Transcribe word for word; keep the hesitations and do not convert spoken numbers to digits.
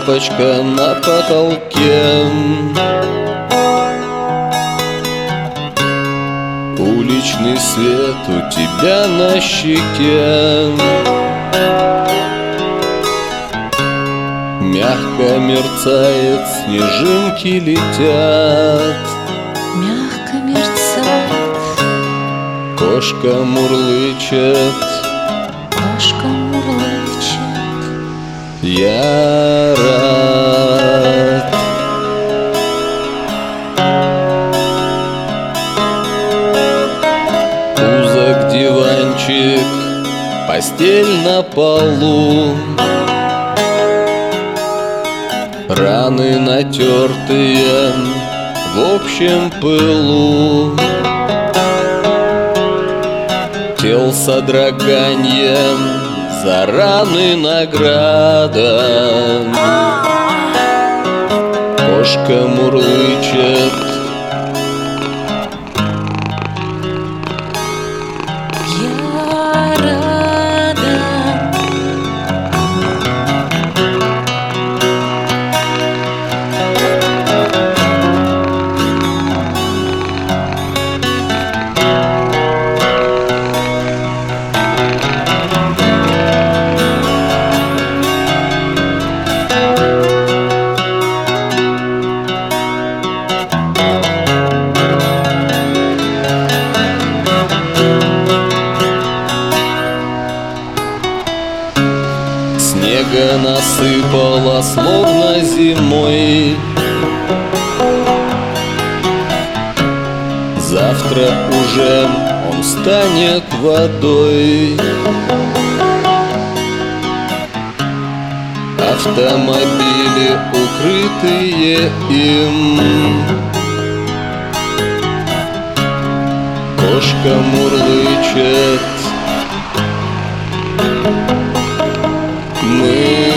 лампочка на потолке. Уличный свет у тебя на щеке. Мягко мерцает, снежинки летят. Мягко мерцает, кошка мурлычет. кошка мурлычет. Я рад. Узок диванчик, постель на полу. Раны натертые в общем пылу. Тел содроганьем, за раны награда. Кошка мурлычет. Я рада. Снега насыпало, словно зимой. Завтра уже он станет водой. Автомобили, укрытые им. Кошка мурлычет. Мы